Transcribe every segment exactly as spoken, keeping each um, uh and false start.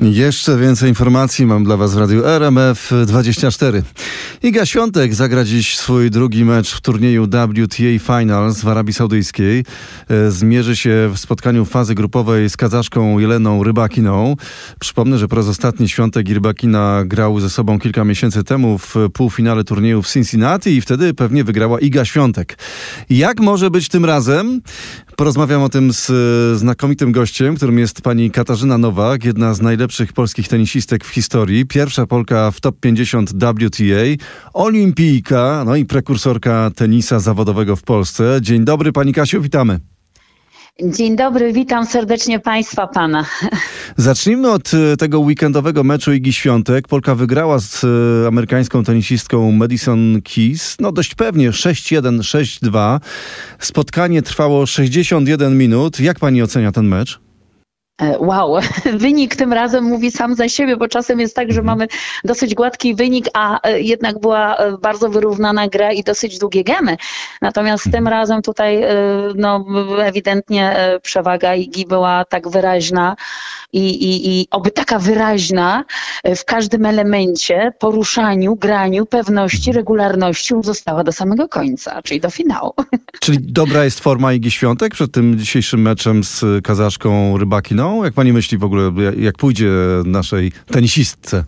Jeszcze więcej informacji mam dla Was w Radiu R M F dwadzieścia cztery. Iga Świątek zagra dziś swój drugi mecz w turnieju W T A Finals w Arabii Saudyjskiej. Zmierzy się w spotkaniu fazy grupowej z Kazaszką Jeleną Rybakiną. Przypomnę, że po raz ostatni Świątek i Rybakina grały ze sobą kilka miesięcy temu w półfinale turnieju w Cincinnati i wtedy pewnie wygrała Iga Świątek. Jak może być tym razem? Porozmawiam o tym z znakomitym gościem, którym jest pani Katarzyna Nowak, jedna z najlepszych polskich tenisistek w historii, pierwsza Polka w top pięćdziesiąt W T A, olimpijka, no i prekursorka tenisa zawodowego w Polsce. Dzień dobry pani Kasiu, witamy. Dzień dobry, witam serdecznie państwa, pana. Zacznijmy od tego weekendowego meczu Igi Świątek. Polka wygrała z amerykańską tenisistką Madison Keys. No dość pewnie sześć jeden, sześć dwa. Spotkanie trwało sześćdziesiąt jeden minut. Jak pani ocenia ten mecz? Wow, wynik tym razem mówi sam za siebie, bo czasem jest tak, że mamy dosyć gładki wynik, a jednak była bardzo wyrównana gra i dosyć długie gemy. Natomiast tym razem tutaj no, ewidentnie przewaga Igi była tak wyraźna i, i, i oby taka wyraźna w każdym elemencie, poruszaniu, graniu, pewności, regularności została do samego końca, czyli do finału. Czyli dobra jest forma Igi Świątek przed tym dzisiejszym meczem z Kazaszką Rybakiną? Jak pani myśli w ogóle, jak pójdzie naszej tenisistce?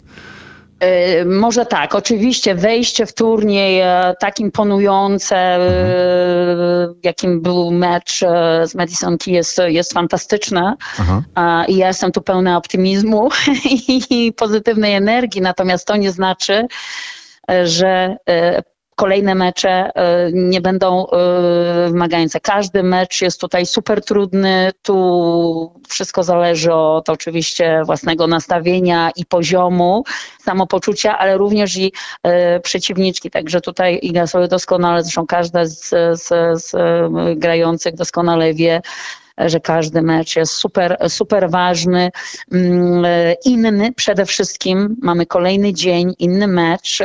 Może tak, oczywiście wejście w turniej tak imponujące, mhm. jakim był mecz z Madison Keys jest, jest fantastyczne. Aha. I ja jestem tu pełna optymizmu i pozytywnej energii, natomiast to nie znaczy, że kolejne mecze nie będą wymagające. Każdy mecz jest tutaj super trudny. Tu wszystko zależy od oczywiście własnego nastawienia i poziomu, samopoczucia, ale również i przeciwniczki. Także tutaj Iga sobie doskonale, zresztą każda z, z, z grających doskonale wie, że każdy mecz jest super, super ważny, inny przede wszystkim. Mamy kolejny dzień, inny mecz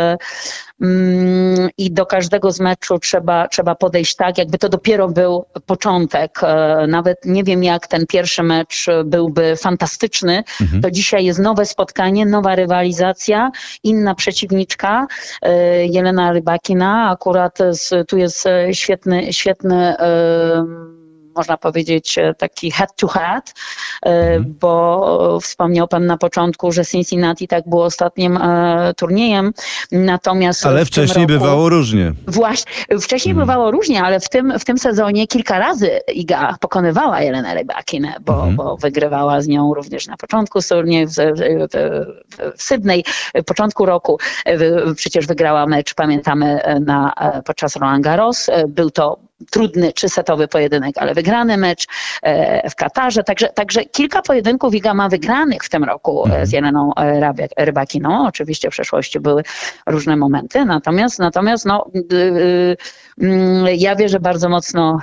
i do każdego z meczu trzeba, trzeba podejść tak, jakby to dopiero był początek. Nawet nie wiem, jak ten pierwszy mecz byłby fantastyczny, mhm. to dzisiaj jest nowe spotkanie, nowa rywalizacja, inna przeciwniczka, Jelena Rybakina. Akurat tu jest świetny, świetny można powiedzieć taki head to head, mhm. bo wspomniał pan na początku, że Cincinnati tak było ostatnim e, turniejem, natomiast ale wcześniej roku, bywało różnie. Właśnie, wcześniej mhm. bywało różnie, ale w tym, w tym sezonie kilka razy Iga pokonywała Jelenę Rybakinę, bo, mhm. bo wygrywała z nią również na początku turnieju w, w, w, w Sydney, w początku roku. Przecież wygrała mecz, pamiętamy, na, podczas Roland Garros. Był to trudny, trzysetowy pojedynek, ale wygrany mecz w Katarze. Także, także kilka pojedynków Iga ma wygranych w tym roku mhm. z Jeleną Rybakiną. Oczywiście w przeszłości były różne momenty, natomiast, natomiast no, yy, yy, ja wierzę bardzo mocno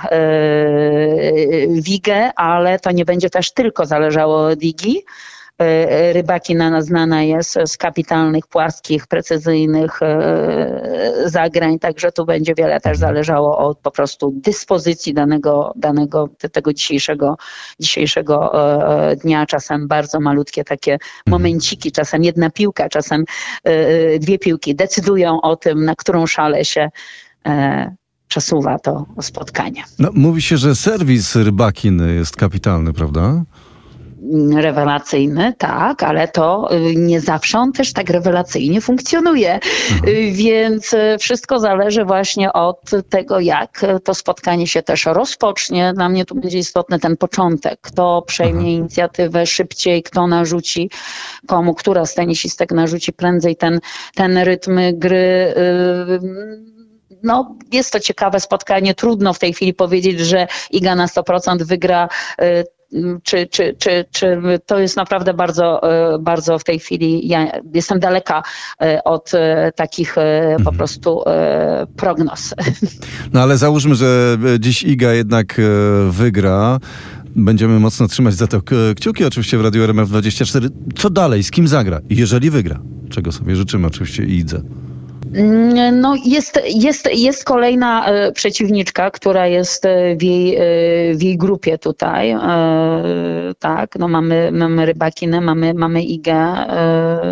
yy, w Igę, ale to nie będzie też tylko zależało od Igi. Rybakina znana jest z kapitalnych, płaskich, precyzyjnych zagrań, także tu będzie wiele też zależało od po prostu dyspozycji danego, danego tego dzisiejszego, dzisiejszego dnia. Czasem bardzo malutkie takie momenciki, czasem jedna piłka, czasem dwie piłki decydują o tym, na którą szalę się przesuwa to spotkanie. No, mówi się, że serwis Rybakiny jest kapitalny, prawda? Rewelacyjny, tak, ale to nie zawsze on też tak rewelacyjnie funkcjonuje. Mhm. Więc wszystko zależy właśnie od tego, jak to spotkanie się też rozpocznie. Dla mnie tu będzie istotny ten początek. Kto przejmie mhm. inicjatywę szybciej, kto narzuci komu, która z tenisistek narzuci prędzej ten, ten rytm gry. No, jest to ciekawe spotkanie. Trudno w tej chwili powiedzieć, że Iga na sto procent wygra. Czy, czy, czy, czy to jest naprawdę bardzo, bardzo w tej chwili, ja jestem daleka od takich mhm. po prostu prognoz. No ale załóżmy, że dziś Iga jednak wygra. Będziemy mocno trzymać za to kciuki, oczywiście w Radiu R M F dwadzieścia cztery. Co dalej? Z kim zagra? Jeżeli wygra? Czego sobie życzymy oczywiście i Idze. No jest, jest, jest kolejna e, przeciwniczka, która jest e, w jej, e, w jej grupie tutaj. E, tak, no mamy, mamy Rybakinę, mamy, mamy Igę, e,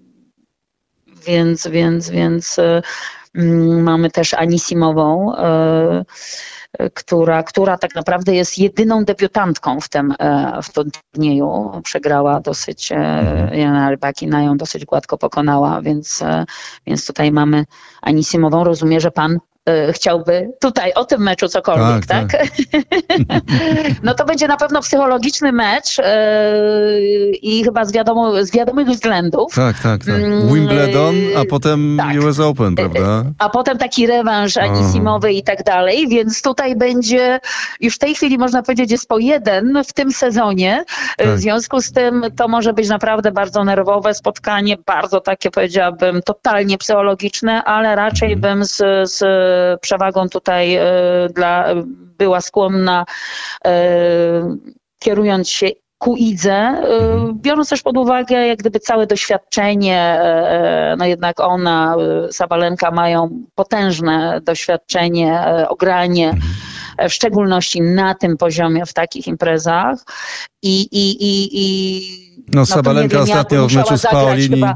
więc, więc, więc e, m, mamy też Anisimową, e, która, która tak naprawdę jest jedyną debiutantką w tym, w tym turnieju. Przegrała dosyć, Jelena Rybakina ją dosyć gładko pokonała, więc, więc tutaj mamy Anisimową. Rozumiem, że pan chciałby tutaj o tym meczu cokolwiek, tak? tak? tak. No to będzie na pewno psychologiczny mecz yy, i chyba z, wiadomo, z wiadomych względów. Tak, tak, tak. Wimbledon, a potem tak. U S Open, prawda? A potem taki rewanż Anisimowy i tak dalej, więc tutaj będzie, już w tej chwili można powiedzieć, jest po jeden w tym sezonie. Tak. W związku z tym to może być naprawdę bardzo nerwowe spotkanie, bardzo takie, powiedziałabym, totalnie psychologiczne, ale raczej mhm. bym z, z przewagą tutaj y, dla, była skłonna, y, kierując się ku Idze, y, biorąc też pod uwagę jak gdyby całe doświadczenie, y, no jednak ona, y, Sabalenka mają potężne doświadczenie, y, ogranie, y, w szczególności na tym poziomie, w takich imprezach i, i, i, i no, no Sabalenka wiem, ostatnio w meczu z Paolini chyba...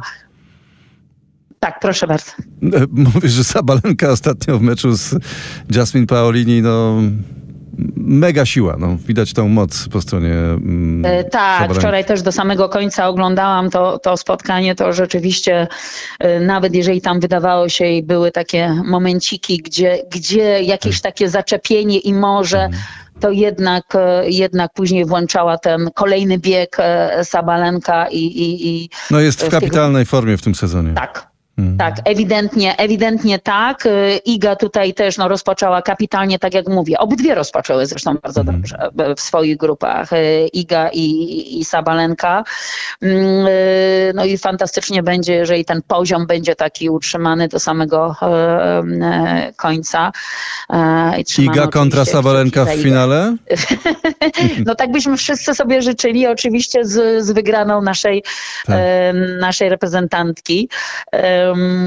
Tak, proszę bardzo. Mówisz, że Sabalenka ostatnio w meczu z Jasmine Paolini, no mega siła, no widać tą moc po stronie mm, e, Tak, Sabalenki. Wczoraj też do samego końca oglądałam to, to spotkanie, to rzeczywiście e, nawet jeżeli tam wydawało się i były takie momenciki, gdzie, gdzie jakieś tak. takie zaczepienie i może mm. to jednak, jednak później włączała ten kolejny bieg Sabalenka i... i, i no jest w kapitalnej formie w tym sezonie. Tak. Tak, ewidentnie, ewidentnie tak. Iga tutaj też no, rozpoczęła kapitalnie, tak jak mówię. Obydwie rozpoczęły zresztą bardzo mm. dobrze w swoich grupach. Iga i, i Sabalenka. No i fantastycznie będzie, jeżeli ten poziom będzie taki utrzymany do samego e, końca. E, Iga kontra Sabalenka w finale? No tak byśmy wszyscy sobie życzyli, oczywiście z, z wygraną naszej, tak. e, naszej reprezentantki. E,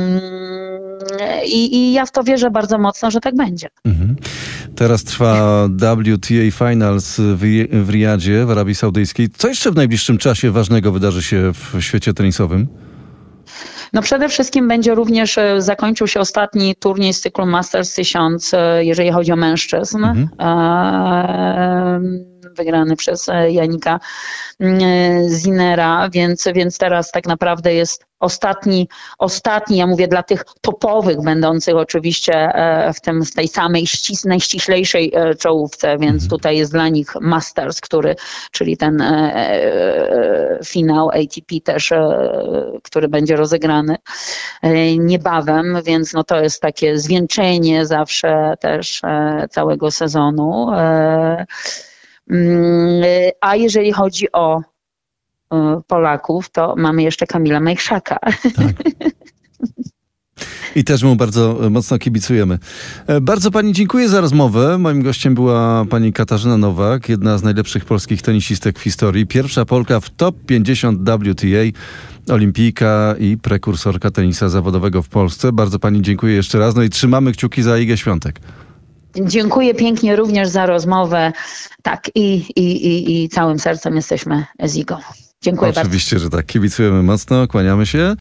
I, I ja w to wierzę bardzo mocno, że tak będzie. Mhm. Teraz trwa W T A Finals w, w Riyadzie, w Arabii Saudyjskiej. Co jeszcze w najbliższym czasie ważnego wydarzy się w świecie tenisowym? No przede wszystkim będzie również, zakończył się ostatni turniej z cyklu Masters tysiąc, jeżeli chodzi o mężczyzn. Mhm. E- wygrany przez Janika Zinnera, więc, więc teraz tak naprawdę jest ostatni, ostatni, ja mówię dla tych topowych, będących oczywiście w, tym, w tej samej ścis, najściślejszej czołówce, więc tutaj jest dla nich Masters, który, czyli ten e, finał A T P też, e, który będzie rozegrany e, niebawem, więc no to jest takie zwieńczenie zawsze też e, całego sezonu. E, A jeżeli chodzi o Polaków, to mamy jeszcze Kamila Majchrzaka. Tak. I też mu bardzo mocno kibicujemy. Bardzo pani dziękuję za rozmowę. Moim gościem była pani Katarzyna Nowak, jedna z najlepszych polskich tenisistek w historii. Pierwsza Polka w top pięćdziesiąt W T A, olimpijka i prekursorka tenisa zawodowego w Polsce. Bardzo pani dziękuję jeszcze raz. No i trzymamy kciuki za Igę Świątek. Dziękuję pięknie również za rozmowę. Tak, i, i, i, i całym sercem jesteśmy z Igą. Dziękuję Oczywiście, bardzo. że tak. Kibicujemy mocno, kłaniamy się.